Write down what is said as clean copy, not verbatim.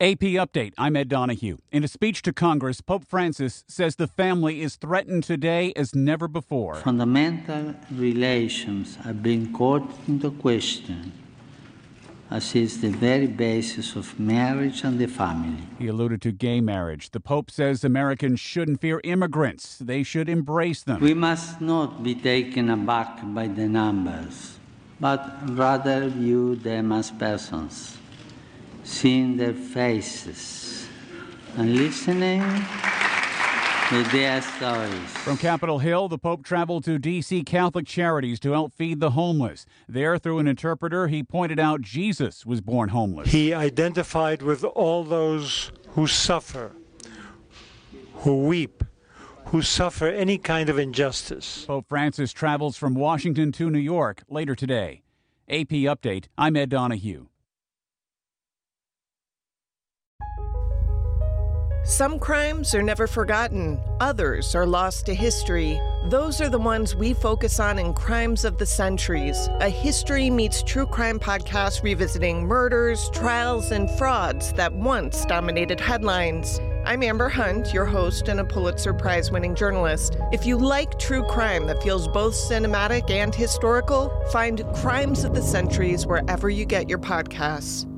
AP Update, I'm Ed Donahue. In a speech to Congress, Pope Francis says the family is threatened today as never before. Fundamental relations are being called into question, as is the very basis of marriage and the family. He alluded to gay marriage. The Pope says Americans shouldn't fear immigrants. They should embrace them. We must not be taken aback by the numbers, but rather view them as persons, seeing their faces and listening to their stories. From Capitol Hill, the Pope traveled to D.C. Catholic Charities to help feed the homeless. There, through an interpreter, he pointed out Jesus was born homeless. He identified with all those who suffer, who weep, who suffer any kind of injustice. Pope Francis travels from Washington to New York later today. AP Update, I'm Ed Donahue. Some crimes are never forgotten. Others are lost to history. Those are the ones we focus on in Crimes of the Centuries, a history meets true crime podcast revisiting murders, trials, and frauds that once dominated headlines. I'm Amber Hunt, your host and a Pulitzer Prize-winning journalist. If you like true crime that feels both cinematic and historical, find Crimes of the Centuries wherever you get your podcasts.